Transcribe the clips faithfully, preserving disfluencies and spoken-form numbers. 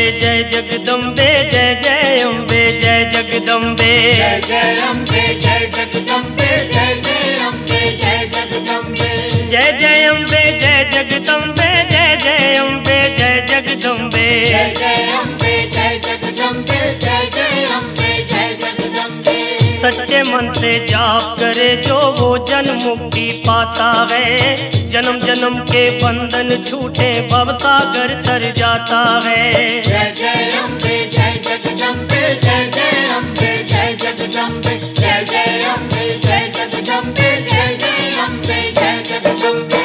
जय जगदम्बे, जय जय अम्बे, जय जगदम्बे, जय जय अम्बे, जय जगदम्बे, जय जय अम्बे, जय जगदम्बे, जय जय अम्बे, जय जगदम्बे, जय जय अम्बे, जय जगदम्बे, जय जय अम्बे, जय जगदम्बे, जय जय अम्बे, जय जगदम्बे। सच्चे मन से जाप करे जो वो जन्म मुक्ति पाता है। जन्म जन्म के बंधन छूटे भवसागर तर जाता है। जय जय अम्बे, जय जगदम्बे, जय जय अम्बे, जय जगदम्बे, जय जय अम्बे, जय जगदम्बे, जय जय अम्बे, जय जगदम्बे।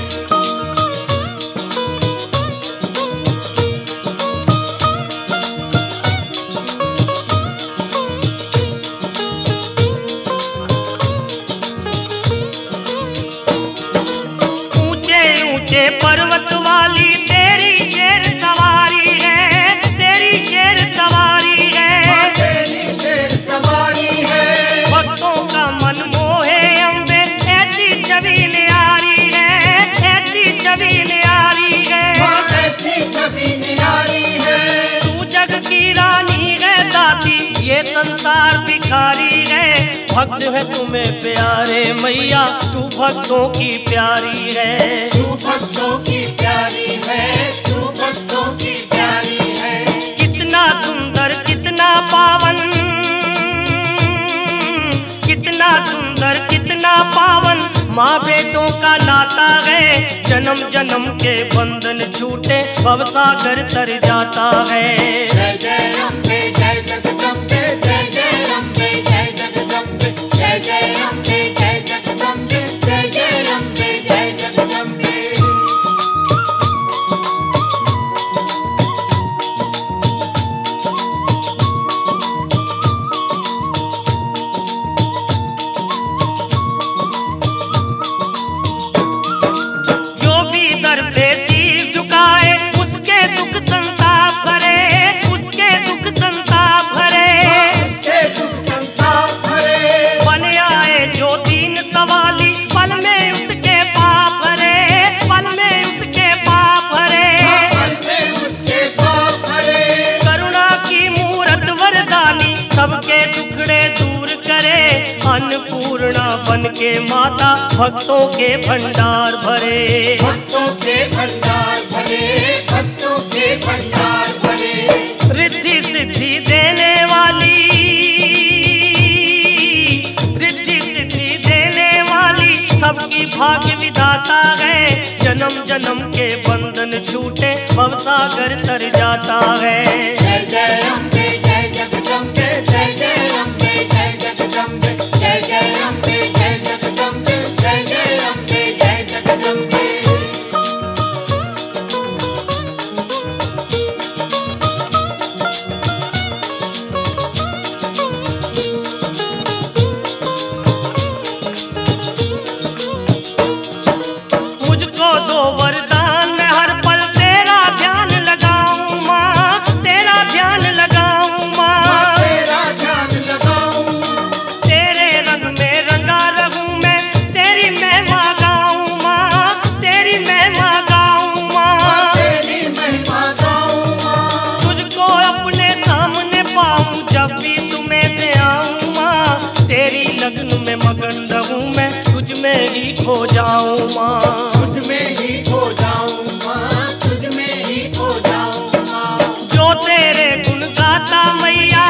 ऊंचे पर्वत वाली तेरी शेर सवारी है, तेरी शेर सवारी है, तेरी शेर सवारी है। भक्तों का मन मोहे अम्बे, ऐसी छवि न्यारी है, ऐसी छवि न्यारी है, ऐसी छवि न्यारी है। तू जग की रानी है दाती, ये संसार भिखारी है। भक्त है तुम्हें प्यारे मैया, तू भक्तों की प्यारी है। तू भक्तों की प्यारी है, तू भक्तों की प्यारी है। कितना सुंदर कितना पावन, कितना सुंदर कितना पावन माँ बेटों का नाता है। जन्म जन्म के बंधन छूटे भवसागर तर जाता है। जय जय अम्बे, जय जगदम्बे, जय जय अम्बे, जय जगदम्बे, जय जय अम्बे, जय जगदम्बे, जय जय अम्बे, जय जगदम्बे। जो भी दर पे सिर झुकाए उसके दुख संताप भरे, उसके दुख संताप भरे, उसके दुख संताप भरे। बन आए जो दीन सवाली पल में उसके पाप भरे, पल में उसके पाप भरे, पल में उसके पाप भरे। करुणा की मूरत वरदानी सबके टुकड़े दूर करे। अन्नपूर्णा बन के माता भक्तों के भंडार भरे, भक्तों के भंडार भरे, भक्तों के भंडार भरे। रिद्धि सिद्धि देने वाली, रिद्धि सिद्धि देने वाली सबकी भाग्य विधाता है। जन्म जन्म के बंधन छूटे भवसागर तर जाता है। जय जय अम्बे, जय जगदम्बे, जय जय अम्बे, जय जगदम्बे, जय जय अम्बे, जय जगदम्बे, जय जय अम्बे, जय जगदम्बे। मुझको दो वरदान, मैं हर पल तेरा ध्यान लगाऊं माँ, तेरा ध्यान लगाऊं माँ, तेरा ध्यान लगाऊं। तेरे रंग में रंगा रहूं मैं, तेरी महिमा गाऊं माँ, तेरी महिमा गाऊं माँ, तेरी महिमा गाऊं माँ। तुझको अपने सामने पाऊं जब भी तुम्हें दे आऊं माँ। तेरी लगन में मगन रहूं मैं, तुझ में ही खो जाऊं माँ, तुझ में ही खो जाऊं माँ, तुझ में ही खो जाऊं माँ। जो तेरे गुण गाता मैया,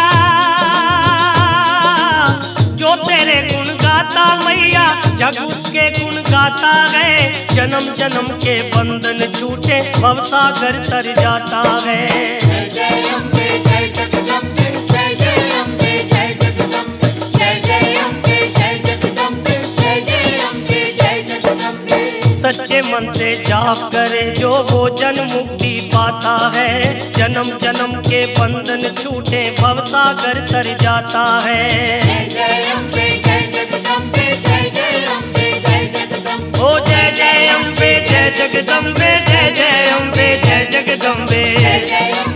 जो तेरे गुण गाता मैया जग उसके गुण गाता है। जन्म जन्म के बंधन छूटे भवसागर तर जाता है। जय जय अम्बे, जय जगदम्बे, जय जय अम्बे, जय जगदम्बे, जय जय अम्बे, जय जगदम्बे, जय जय अम्बे, जय जगदम्बे। सच्चे मन से जाप करे जो वो जन्म मुक्ति पाता है। जन्म जन्म के बंधन छूटे भवसागर तर जाता है। जय जय अम्बे, जय जगदम्बे, जय जय अम्बे, जय जगदम्बे। ओ जय जय अम्बे, जय जगदम्बे, जय जय अम्बे, जय जगदम्बे। जय जय अम्बे।